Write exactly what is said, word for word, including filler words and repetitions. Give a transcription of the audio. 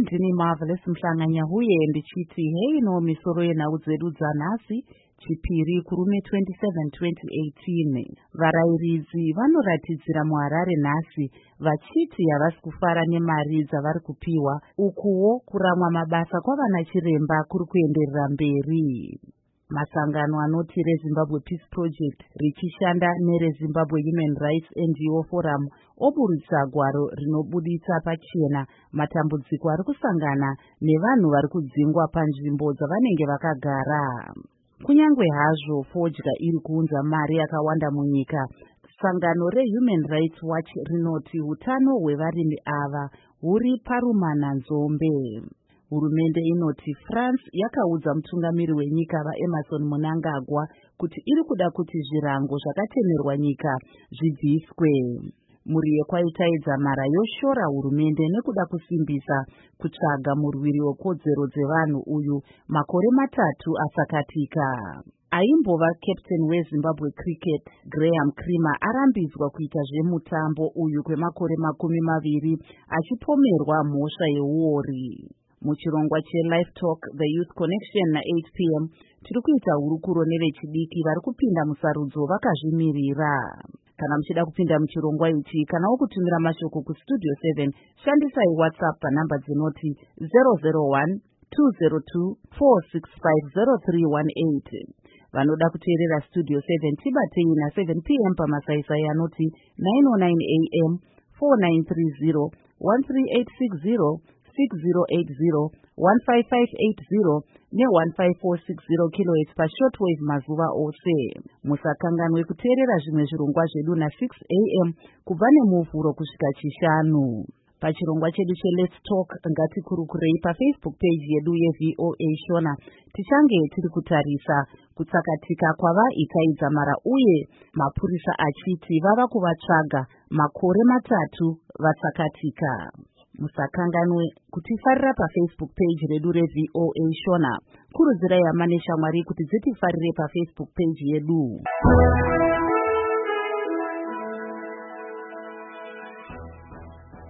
ndini Marvelous Mhlanganya huye ndichiti hei no misoro yenhau dzedu dzanhasi chipiri kurume twenty-seven twenty eighteen. Varairidzi vanoratidzira muHarare nhasi vachiti havasi kufara nemari dzavari kupiwa, ukuwo kuramwa mabasa kwavana chiremba kuri kuenderera mberi. Masangano anoti reZimbabwe Peace Project richishanda nereZimbabwe Human Rights N G O Forum oburutsa gwaro rinobuditsa pachena matambudziko ari kusangana nevanhu vari kudzingwa panzvimbo dzavanenge vakagara. Kunyangwe hazvo fodya iri kuunza mari yakawanda munyika, sangano reHuman Rights Watch rinoti hutano hwevarimi ava huri parumana nzombe. Hurumende inoti France yakaudza mutungamiri wenyika vaEmerson Mnangagwa kuti iri kuda kuti zvirango zvakatemerwa nyika zvibviswe. Muri yekwaitaidza mara yoshora hurumende nekuda kusimbisa kutsvaga murwiri wekodzero dzevanhu uyu makore matatu asakatika. Aimbova captain weZimbabwe Cricket Graham Creamer arambidzwa kuita zvemutambo uyu kwemakore makumi maviri achipomerwa mhosva yeuori. Muchirongwa cheLife Talk The Youth Connection na eight p m tiri kuita hurukuro nevechidiki vari kupinda musarudzo vakazvimirira. Kana muchida kupinda muchirongwa ichi kana wokutumira mashoko kustudio seven, shandisai WhatsApp panhamba dzinoti zero zero one two zero two four six five zero three one eight. Vanoda kuteerera Studio seven tibatei na seven p m pamasaisai anoti nine oh nine a m four nine three zero one three eight six zero six zero eight zero one five five eight zero ne one five four six zero kilohertz pashortwave mazuva ose. Musakanganwe kuteerera zvimwe zvirongwa zvedu na six a m kubva nemuvhuro kusvika chishanu. Pachirongwa chedu cheLet's Talk ngatikurukurei paFacebook page yedu yeV O A Shona tichange tiri kutarisa kutsakatika kwavaitaidza mara uye mapurisa achiti vava kuvatsvaga makore matatu vatsakatika. Musakanganwe kutifarira paFacebook page redu reV O A Shona. Kurudzirai hama neshamwari kuti dzitifarire paFacebook page yedu.